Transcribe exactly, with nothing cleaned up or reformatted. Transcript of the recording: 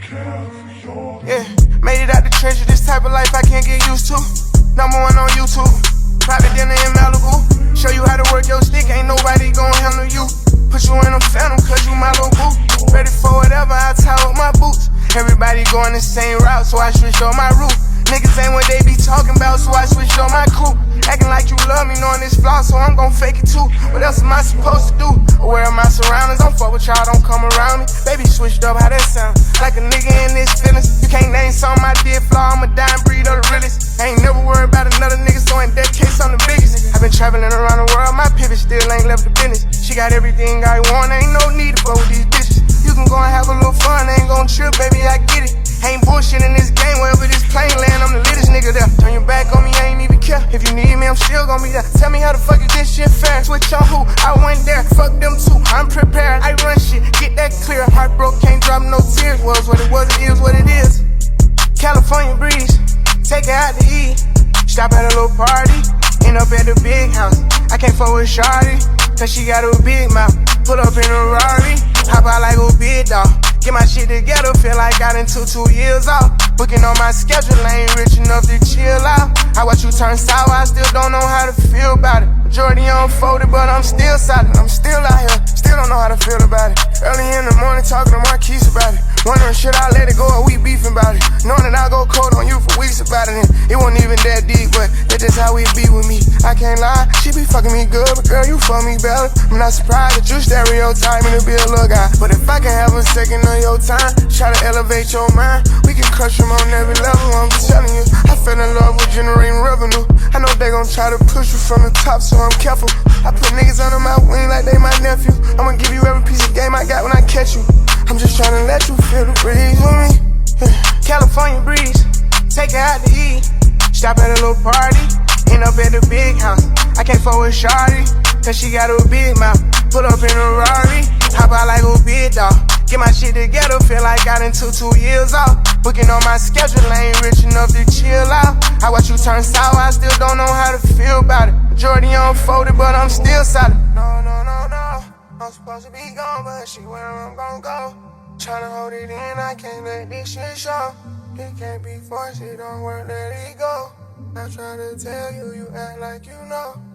Yeah, made it out the trenches, this type of life I can't get used to. Number one on YouTube, private dinner in Malibu. Show you how to work your stick, ain't nobody gon' handle you. Put you in a phantom, cause you my little boo. Ready for whatever, I tie up my boots. Everybody going the same route, so I switched on my route. Niggas ain't what they be talking about, so I switched on my crew. Acting like you love me, knowing this flaw, so I'm gon' fake it too. What else am I supposed to do? Aware of my surroundings, don't fuck with y'all, don't come around me. Baby switched up, how that sound? Like a nigga in this feelings. You can't name something I did flaw, I'm a dying breed of the realest. I ain't never worried about another nigga, so in that case I'm the biggest. I've been traveling around the world, my pivot still ain't left the business. She got everything I want, ain't no need to fuck with these bitches. You can go and have a little fun, ain't gon' trip, baby, I get it. Ain't bullshit in this game, wherever this plane land, I'm the littest nigga there. Turn your back on me, I ain't even care. If you need me, I'm still gon' be there. Tell me how the fuck is this shit fair? Switch on who? I went there, fuck them too, I'm prepared. I run shit, get that clear. Heart broke, can't drop no tears. Was what it was, it is what it is. California breeze, take it out to eat. Stop at a little party, end up at the big house. I can't fuck with Shawty, cause she got a big mouth. Pull up in a Rari, hop out like a big dog. Get my shit together, feel like I done took two years off. Booking on my schedule, I ain't rich enough to chill out. I watch you turn sour, I still don't know how to feel about it. Majority unfolded, but I'm still solid. I'm still out here, still don't know how to feel about it. Early in the morning, talking to Marquise about it. Wondering, should I let it go or we beefing about it? Knowing that I go cold on you for weeks about it. And it wasn't even that deep, but that's just how it be with me. I can't lie, she be fucking me good, but girl, you fuck me better. I'm not surprised that you stereotype me to be a little guy. But if I can have a second of your time, try to elevate your mind, we can crush them on every level. I'm telling you, I fell in love with generating revenue. I know they gon' try to push you from the top, so I'm careful. I put niggas under my wing like they my nephew. I'ma give you every piece of game I got when I catch you. I'm just tryna let you feel the breeze with me. Yeah. California breeze, take it out to eat. Stop at a little party, end up at the big house. I can't fuck with Shawty, cause she got a big mouth. Pull up in a Rari, hop out like a big dog. Get my shit together, feel like I done took two years off. Booking on my schedule, I ain't rich enough to chill out. I watch you turn sour, I still don't know how to feel about it. Majority unfolded, but I'm still solid. No, no, no, no, I'm supposed to be gone, but she where I'm gon' go. Tryna hold it in, I can't let this shit show. It can't be forced, it don't work, let it go. I try to tell you, you act like you know.